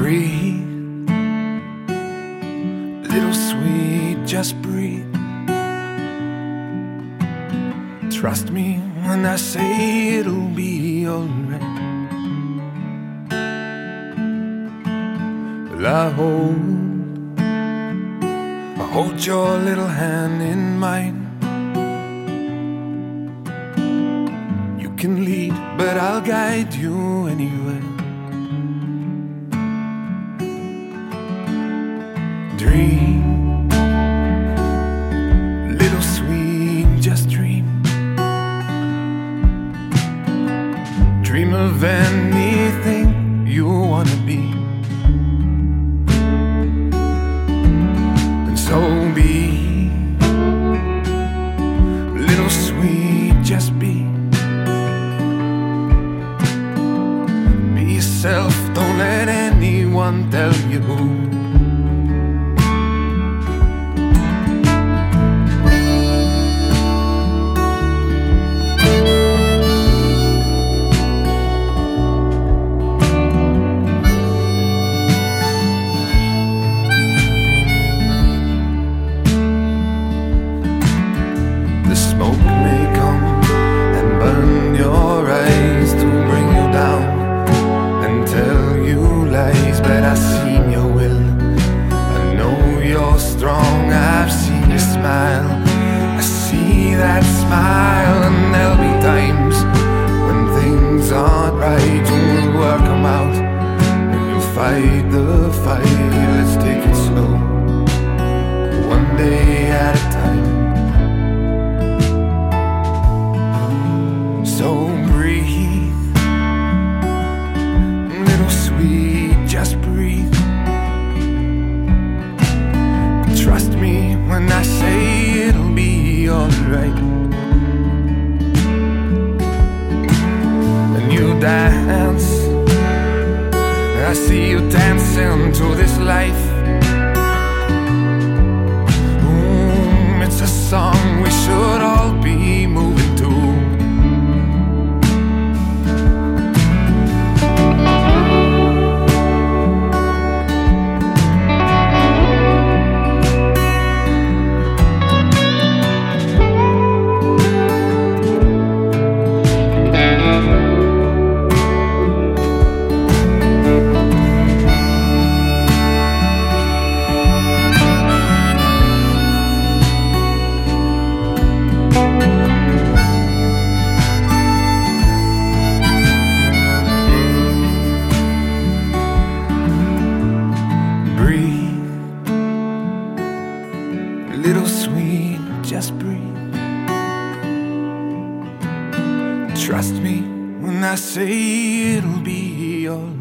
Breathe, little sweet, just breathe. Trust me when I say it'll be alright. Well, I hold your little hand in mine. You can lead, but I'll guide you anywhere. Dream, little sweet, just dream. Dream of anything you wanna be. And so be, little sweet, just be. Be yourself, don't let anyone tell you who. But I've seen your will, I know you're strong, I've seen you smile, I see that smile. And there'll be times when things aren't right, and we'll work them out, and you'll fight the fight. Let's take it slow, one day at a time. So breathe, little sweet, just breathe. Trust me when I say it'll be alright. And you dance, I see you dancing to this life. It's a song we should all be moving to. Little sweet, just breathe. Trust me when I say it'll be alright.